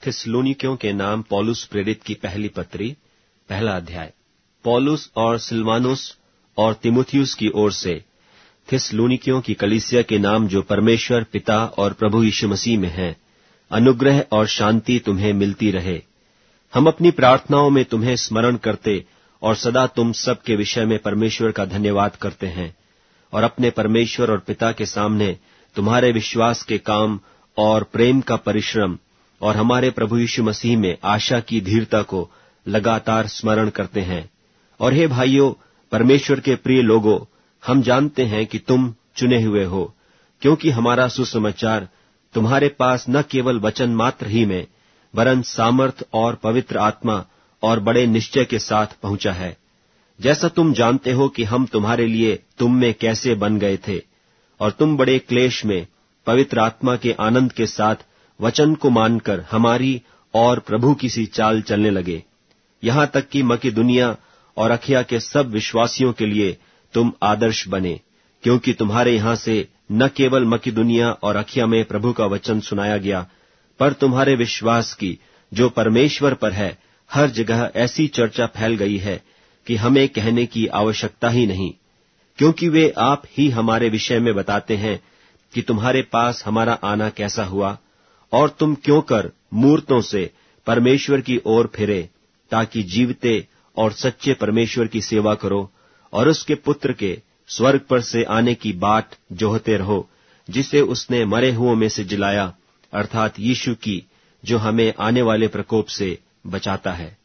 थिस्सलुनीकियों के नाम पौलुस प्रेरित की पहली पत्री, पहला अध्याय। पौलुस और सिलवानुस और तीमुथियुस की ओर से थिस्सलुनीकियों की कलीसिया के नाम जो परमेश्वर पिता और प्रभु यीशु मसीह में है, अनुग्रह और शांति तुम्हें मिलती रहे। हम अपनी प्रार्थनाओं में तुम्हें स्मरण करते और सदा तुम सब के विषय में परमेश्वर का धन्यवाद करते हैं, और अपने परमेश्वर और पिता के सामने तुम्हारे विश्वास के काम और प्रेम का परिश्रम और हमारे प्रभु यीशु मसीह में आशा की धीरता को लगातार स्मरण करते हैं। और हे भाइयों, परमेश्वर के प्रिय लोगों, हम जानते हैं कि तुम चुने हुए हो, क्योंकि हमारा सुसमाचार तुम्हारे पास न केवल वचन मात्र ही में, वरन सामर्थ और पवित्र आत्मा और बड़े निश्चय के साथ पहुंचा है। जैसा तुम जानते हो कि हम तुम्हारे लिए तुम में कैसे बन गए थे, और तुम बड़े क्लेश में पवित्र आत्मा के आनंद के साथ वचन को मानकर हमारी और प्रभु की सी चाल चलने लगे। यहां तक कि मकिदुनिया और अखिया के सब विश्वासियों के लिए तुम आदर्श बने, क्योंकि तुम्हारे यहां से न केवल मकिदुनिया और अखिया में प्रभु का वचन सुनाया गया, पर तुम्हारे विश्वास की जो परमेश्वर पर है हर जगह ऐसी चर्चा फैल गई है कि हमें कहने की आवश्यकता ही नहीं, क्योंकि वे आप ही हमारे विषय में बताते हैं कि तुम्हारे पास हमारा आना कैसा हुआ, और तुम क्यों कर मूर्तों से परमेश्वर की ओर फिरे, ताकि जीवते और सच्चे परमेश्वर की सेवा करो और उसके पुत्र के स्वर्ग पर से आने की बाट जोहते रहो, जिसे उसने मरे हुओं में से जिलाया, अर्थात यीशु की, जो हमें आने वाले प्रकोप से बचाता है।